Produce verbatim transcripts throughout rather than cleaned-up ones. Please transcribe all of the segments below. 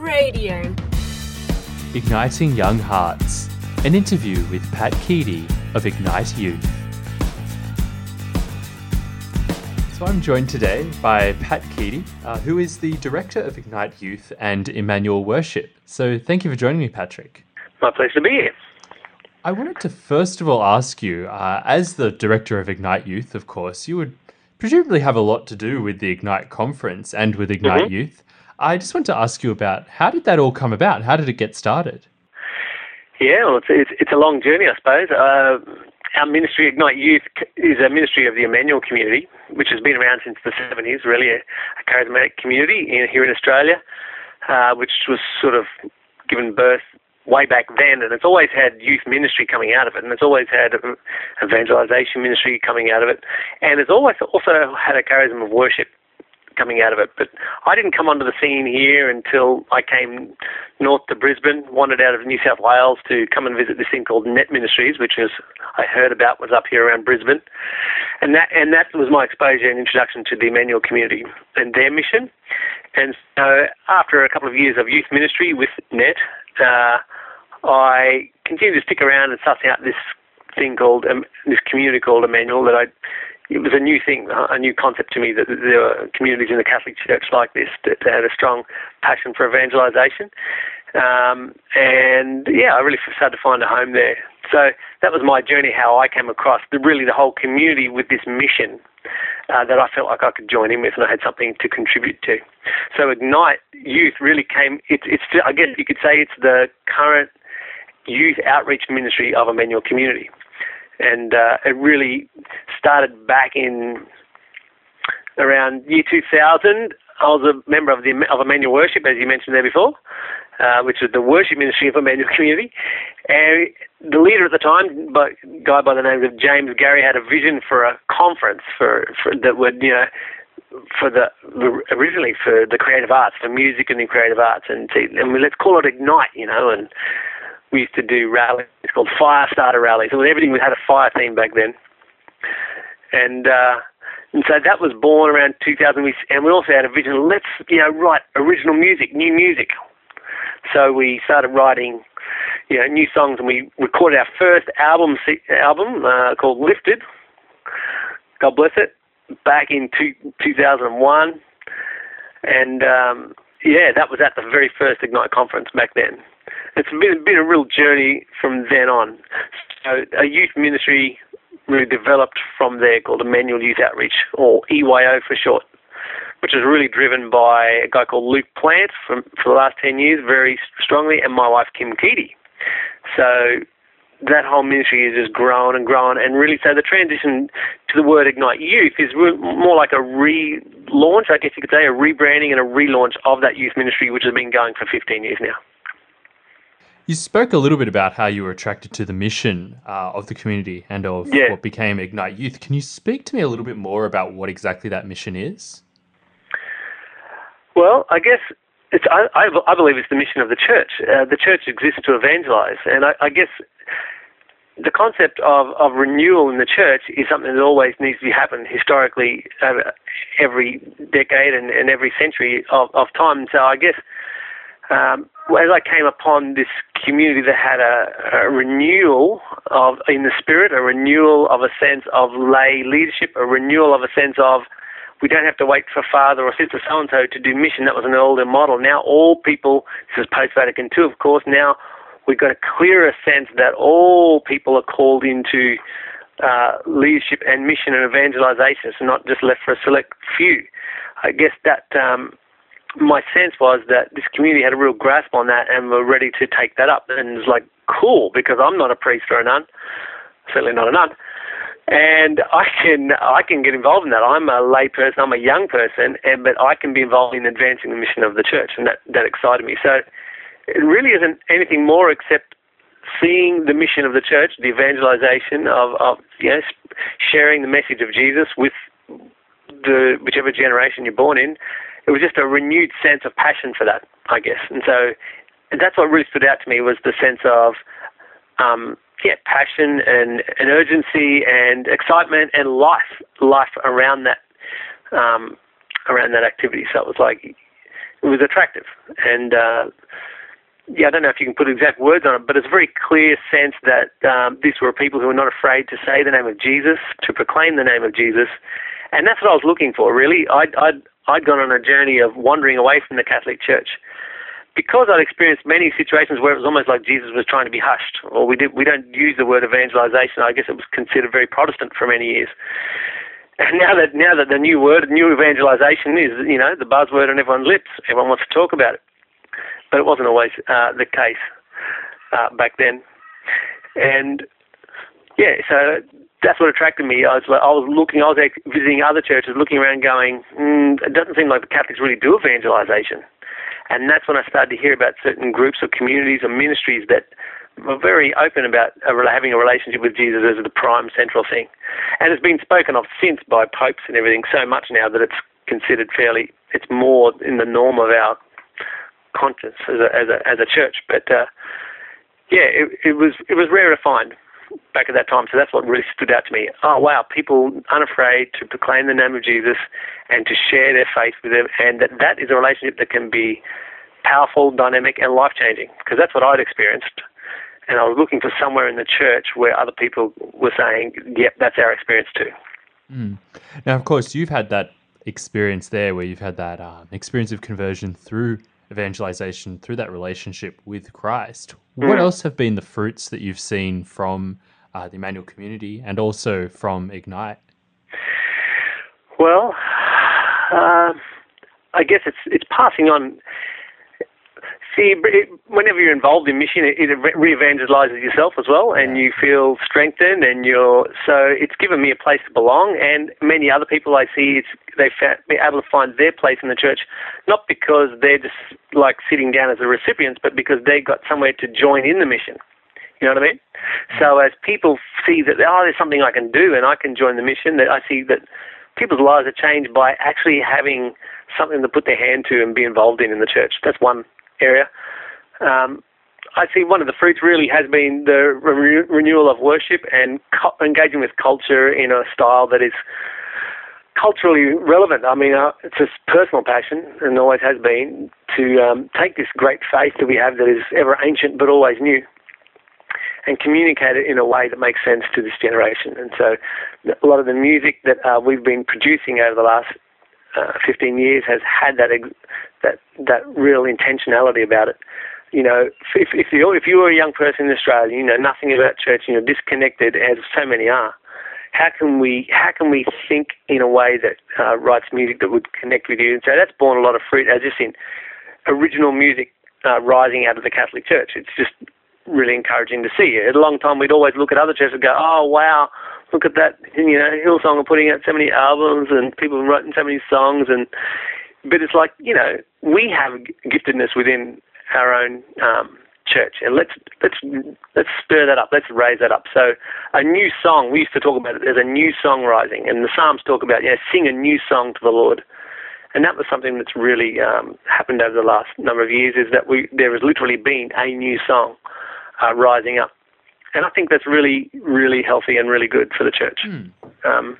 Radio. Igniting Young Hearts, an interview with Pat Keedy of Ignite Youth. So I'm joined today by Pat Keedy, uh, who is the Director of Ignite Youth and Emmanuel Worship. So thank you for joining me, Patrick. My pleasure to be here. I wanted to first of all ask you, uh, as the Director of Ignite Youth, of course, you would presumably have a lot to do with the Ignite conference and with Ignite Mm-hmm. Youth. I just want to ask you about how did that all come about? How did it get started? Yeah, well, it's, it's, it's a long journey, I suppose. Uh, our ministry, Ignite Youth, is a ministry of the Emmanuel community, which has been around since the seventies, really a, a charismatic community in, here in Australia, uh, which was sort of given birth way back then, and it's always had youth ministry coming out of it, and it's always had evangelization ministry coming out of it, and it's always also had a charism of worship coming out of it. But I didn't come onto the scene here until I came north to Brisbane, wandered out of New South Wales to come and visit this thing called Net Ministries, which was I heard about was up here around Brisbane, and that and that was my exposure and introduction to the Emmanuel community and their mission. And so after a couple of years of youth ministry with Net, uh, I continued to stick around and suss out this thing called um, this community called Emmanuel. That I it was a new thing, a new concept to me, that there were communities in the Catholic Church like this that had a strong passion for evangelization. Um, and yeah, I really started to find a home there. So that was my journey, how I came across the, really the whole community with this mission uh, that I felt like I could join in with, and I had something to contribute to. So Ignite Youth really came, it, it's, I guess you could say it's the current youth outreach ministry of Emmanuel community. And uh, it really started back in around year two thousand. I was a member of the of Emmanuel Worship, as you mentioned there before, uh, which was the worship ministry of Emmanuel community. And the leader at the time, by, a guy by the name of James Gary, had a vision for a conference for, for that would, you know, for the originally for the creative arts, for music and the creative arts, and, see, and let's call it Ignite, you know, and we used to do rallies. It's called Fire Starter rallies. So everything we had a fire theme back then, and uh, and so that was born around two thousand. We, and we also had a vision. Let's you know write original music, new music. So we started writing, you know, new songs, and we recorded our first album album uh, called Lifted. God bless it. Back in two, two thousand one, and um, yeah, that was at the very first Ignite conference back then. It's been, been a real journey from then on. So a youth ministry really developed from there called Emmanuel Youth Outreach, or E Y O for short, which is really driven by a guy called Luke Plant from, for the last ten years, very strongly, and my wife, Kim Keedy. So that whole ministry has just grown and grown, and really so the transition to the word Ignite Youth is re- more like a relaunch, I guess you could say, a rebranding and a relaunch of that youth ministry, which has been going for fifteen years now. You spoke a little bit about how you were attracted to the mission uh, of the community and of yeah. what became Ignite Youth. Can you speak to me a little bit more about what exactly that mission is? Well, I guess it's, I, I, I believe it's the mission of the church. Uh, the church exists to evangelize, and I, I guess the concept of, of renewal in the church is something that always needs to happen historically over every decade and, and every century of, of time. So I guess Um, as I came upon this community that had a, a renewal of in the spirit, a renewal of a sense of lay leadership, a renewal of a sense of we don't have to wait for Father or Sister so-and-so to do mission. That was an older model. Now all people, this is post-Vatican two, of course, now we've got a clearer sense that all people are called into uh, leadership and mission and evangelization. It's not just left for a select few. I guess that Um, my sense was that this community had a real grasp on that and were ready to take that up. And it was like, cool, because I'm not a priest or a nun, certainly not a nun, and I can I can get involved in that. I'm a lay person, I'm a young person, and but I can be involved in advancing the mission of the church, and that, that excited me. So it really isn't anything more except seeing the mission of the church, the evangelization of, of you know, sharing the message of Jesus with the whichever generation you're born in. It was just a renewed sense of passion for that, I guess. And so and that's what really stood out to me, was the sense of, um, yeah, passion and, and urgency and excitement and life, life around that, um, around that activity. So it was like, it was attractive. And uh, yeah, I don't know if you can put exact words on it, but it's a very clear sense that um, these were people who were not afraid to say the name of Jesus, to proclaim the name of Jesus. And that's what I was looking for, really. I'd, I'd, I'd gone on a journey of wandering away from the Catholic Church because I'd experienced many situations where it was almost like Jesus was trying to be hushed, or we did, we don't use the word evangelization. I guess it was considered very Protestant for many years. And now that now that the new word, new evangelization is, you know, the buzzword on everyone's lips, everyone wants to talk about it. But it wasn't always uh, the case uh, back then. And yeah, so that's what attracted me. I was, I was looking, I was visiting other churches, looking around, going, mm, it doesn't seem like the Catholics really do evangelization. And that's when I started to hear about certain groups or communities or ministries that were very open about having a relationship with Jesus as the prime central thing. And it's been spoken of since by popes and everything so much now that it's considered fairly, it's more in the norm of our conscience as a as a, as a church. But uh, yeah, it, it was it was rare to find back at that time. So that's what really stood out to me. Oh wow, people unafraid to proclaim the name of Jesus and to share their faith with them, and that that is a relationship that can be powerful, dynamic, and life changing. Because that's what I'd experienced, and I was looking for somewhere in the church where other people were saying, "Yep, that's our experience too." Mm. Now, of course, you've had that experience there, where you've had that um, experience of conversion through evangelization, through that relationship with Christ. Mm. What else have been the fruits that you've seen from uh, the Emmanuel community and also from Ignite? Well, uh, I guess it's it's passing on. See, it, whenever you're involved in mission, it, it re-evangelizes yourself as well, and you feel strengthened, and you're so it's given me a place to belong. And many other people I see, it's they've been able to find their place in the church, not because they're just like sitting down as the recipients, but because they got somewhere to join in the mission. You know what I mean? So as people see that, oh, there's something I can do, and I can join the mission, that I see that people's lives are changed by actually having something to put their hand to and be involved in in the church. That's one area. Um, I see one of the fruits really has been the re- renewal of worship and co- engaging with culture in a style that is culturally relevant. I mean, uh, it's a personal passion, and always has been, to um, take this great faith that we have that is ever ancient but always new, and communicate it in a way that makes sense to this generation. And so a lot of the music that uh, we've been producing over the last uh, fifteen years has had that ex- that that real intentionality about it. You know, if if you if you were a young person in Australia, you know nothing about church, you know, disconnected as so many are, how can we how can we think in a way that uh, writes music that would connect with you? And so that's borne a lot of fruit, as just in original music uh, rising out of the Catholic Church. It's just really encouraging to see. At a long time, we'd always look at other churches and go, "Oh wow, look at that! You know, Hillsong are putting out so many albums, and people are writing so many songs." And but it's like, you know, we have giftedness within our own um, church, and let's let's let's spur that up. Let's raise that up. So, a new song. We used to talk about it as a new song rising, and the Psalms talk about, you know, sing a new song to the Lord. And that was something that's really um, happened over the last number of years. Is that we there has literally been a new song uh, rising up, and I think that's really really healthy and really good for the church. Mm. Um,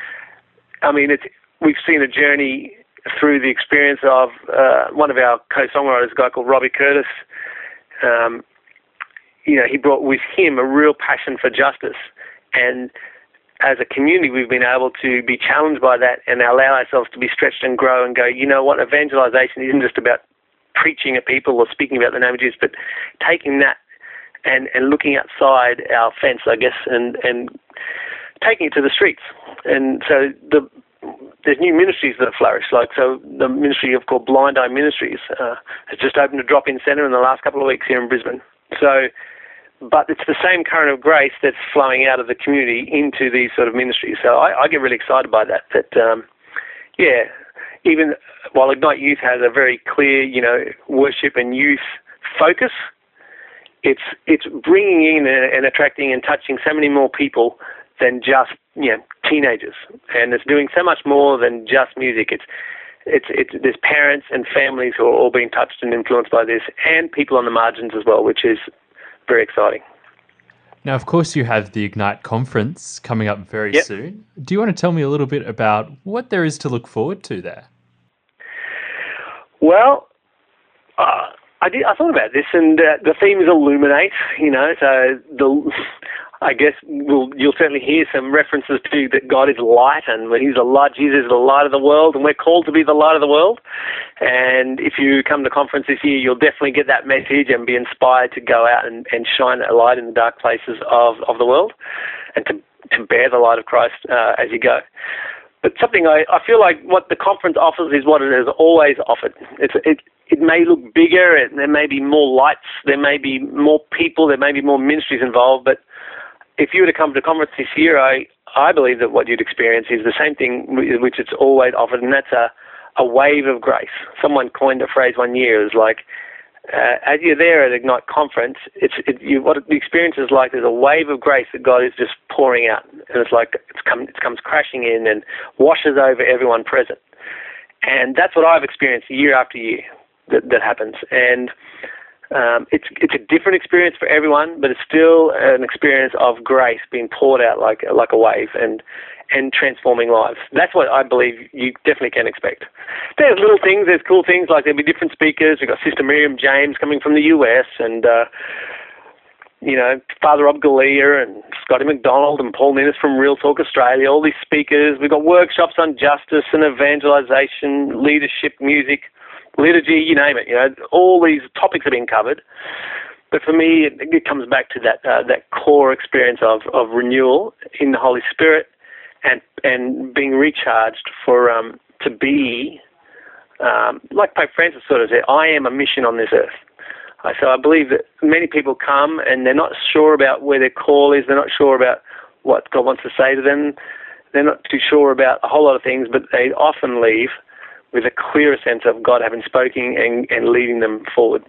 I mean, it's we've seen a journey through the experience of uh, one of our co-songwriters, a guy called Robbie Curtis. Um, you know, he brought with him a real passion for justice, and as a community, we've been able to be challenged by that and allow ourselves to be stretched and grow and go, you know what, evangelization isn't just about preaching at people or speaking about the name of Jesus, but taking that and, and looking outside our fence, I guess, and, and taking it to the streets. And so the there's new ministries that flourish, like so the ministry of called Blind Eye Ministries uh, has just opened a drop-in centre in the last couple of weeks here in Brisbane. So, but it's the same current of grace that's flowing out of the community into these sort of ministries. So I, I get really excited by that. That um, yeah, even while Ignite Youth has a very clear, you know, worship and youth focus, it's it's bringing in and, and attracting and touching so many more people than just, you know, teenagers, and it's doing so much more than just music. It's, it's, it's. There's parents and families who are all being touched and influenced by this, and people on the margins as well, which is very exciting. Now, of course, you have the Ignite conference coming up very yep. soon. Do you want to tell me a little bit about what there is to look forward to there? Well, Uh, I did. I thought about this, and uh, the theme is illuminate. You know, so the I guess we'll, you'll certainly hear some references to that God is light, and when He's the light, Jesus is the light of the world, and we're called to be the light of the world. And if you come to conference this year, you'll definitely get that message and be inspired to go out and, and shine a light in the dark places of, of the world, and to to bear the light of Christ uh, as you go. But something I, I feel like what the conference offers is what it has always offered. It's it. It may look bigger, it, there may be more lights, there may be more people, there may be more ministries involved, but if you were to come to a conference this year, I, I believe that what you'd experience is the same thing which it's always offered, and that's a, a wave of grace. Someone coined a phrase one year, it was like, uh, as you're there at Ignite Conference, it's it, you, what the experience is like, there's a wave of grace that God is just pouring out, and it's like it's come, it comes crashing in and washes over everyone present. And that's what I've experienced year after year. That, that happens, and um, it's it's a different experience for everyone, but it's still an experience of grace being poured out like like a wave and and transforming lives. That's what I believe you definitely can expect. There's little things, there's cool things, like there'll be different speakers. We've got Sister Miriam James coming from the U S, and uh, you know, Father Rob Galea and Scotty McDonald and Paul Ninnis from Real Talk Australia, all these speakers. We've got workshops on justice and evangelization, leadership, music, liturgy, you name it. You know, all these topics are being covered. But for me, it, it comes back to that uh, that core experience of, of renewal in the Holy Spirit, and and being recharged for um, to be um, like Pope Francis sort of said, I am a mission on this earth. Uh, so I believe that many people come and they're not sure about where their call is. They're not sure about what God wants to say to them. They're not too sure about a whole lot of things, but they often leave with a clearer sense of God having spoken and, and leading them forward.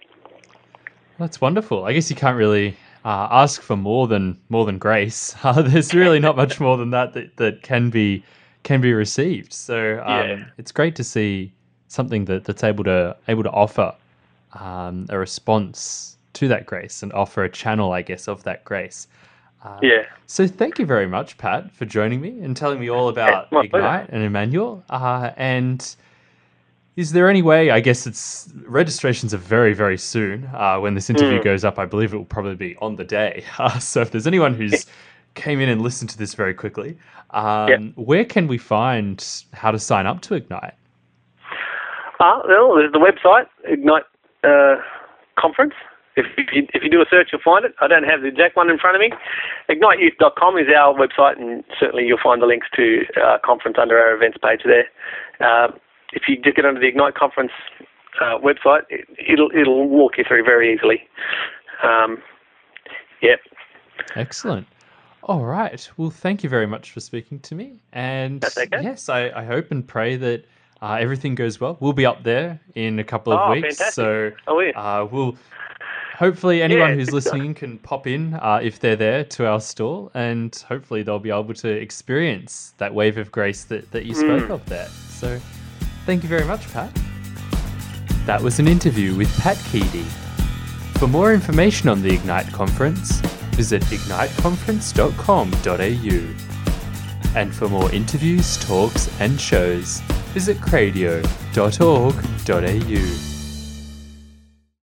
That's wonderful. I guess you can't really uh, ask for more than more than grace. Uh, there's really not much more than that that, that can be can be received. So um, Yeah. it's great to see something that, that's able to able to offer um, a response to that grace and offer a channel, I guess, of that grace. Uh, Yeah. So thank you very much, Pat, for joining me and telling me all about Yeah, my Ignite pleasure. and Emmanuel. Uh, and is there any way, I guess it's, registrations are very, very soon. Uh, when this interview Mm. goes up, I believe it will probably be on the day. Uh, so if there's anyone who's came in and listened to this very quickly, um, Yep. where can we find how to sign up to Ignite? Uh, well, there's the website, Ignite uh, Conference. If you, if you do a search, you'll find it. I don't have the exact one in front of me. ignite youth dot com is our website, and certainly you'll find the links to our conference under our events page there. Uh, if you just get onto the Ignite Conference uh, website, it, it'll it'll walk you through very easily. Um, yeah. Excellent. All right. Well, thank you very much for speaking to me. And That's okay. yes, I, I hope and pray that uh, everything goes well. We'll be up there in a couple of Oh, weeks. fantastic. So Oh, yeah. uh, we'll hopefully anyone Yeah, who's good stuff. listening can pop in uh, if they're there to our stall, and hopefully they'll be able to experience that wave of grace that, that you spoke Mm. of there. So thank you very much, Pat. That was an interview with Pat Keedy. For more information on the Ignite Conference, visit ignite conference dot com dot a u. And for more interviews, talks and shows, visit cradio dot org dot a u.